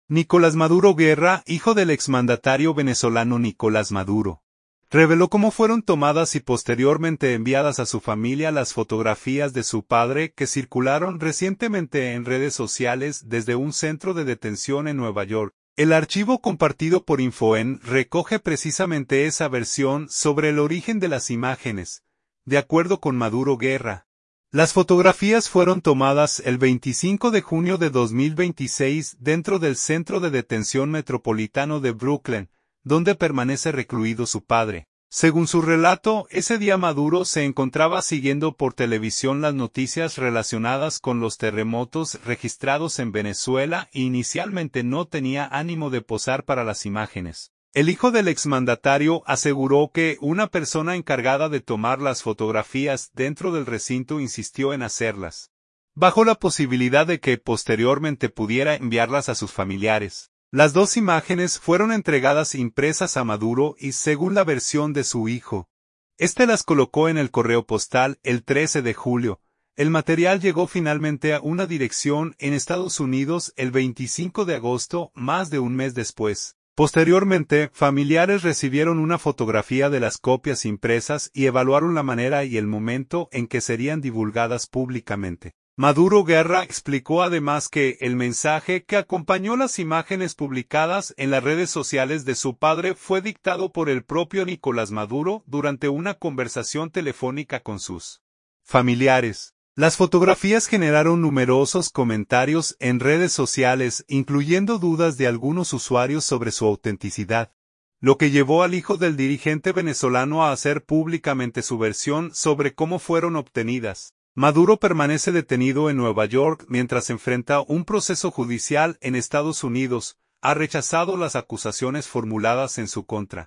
Nicolás Maduro Guerra, hijo del exmandatario venezolano Nicolás Maduro, reveló cómo fueron tomadas y posteriormente enviadas a su familia las fotografías de su padre que circularon recientemente en redes sociales desde un centro de detención en Nueva York. El archivo compartido por Infoen recoge precisamente esa versión sobre el origen de las imágenes, de acuerdo con Maduro Guerra. Las fotografías fueron tomadas el 25 de junio de 2026 dentro del Centro de Detención Metropolitano de Brooklyn, donde permanece recluido su padre. Según su relato, ese día Maduro se encontraba siguiendo por televisión las noticias relacionadas con los terremotos registrados en Venezuela e inicialmente no tenía ánimo de posar para las imágenes. El hijo del exmandatario aseguró que una persona encargada de tomar las fotografías dentro del recinto insistió en hacerlas, bajo la posibilidad de que posteriormente pudiera enviarlas a sus familiares. Las dos imágenes fueron entregadas impresas a Maduro y según la versión de su hijo, este las colocó en el correo postal el 13 de julio. El material llegó finalmente a una dirección en Estados Unidos el 25 de agosto, más de un mes después. Posteriormente, familiares recibieron una fotografía de las copias impresas y evaluaron la manera y el momento en que serían divulgadas públicamente. Maduro Guerra explicó además que el mensaje que acompañó las imágenes publicadas en las redes sociales de su padre fue dictado por el propio Nicolás Maduro durante una conversación telefónica con sus familiares. Las fotografías generaron numerosos comentarios en redes sociales, incluyendo dudas de algunos usuarios sobre su autenticidad, lo que llevó al hijo del dirigente venezolano a hacer públicamente su versión sobre cómo fueron obtenidas. Maduro permanece detenido en Nueva York mientras enfrenta un proceso judicial en Estados Unidos. Ha rechazado las acusaciones formuladas en su contra.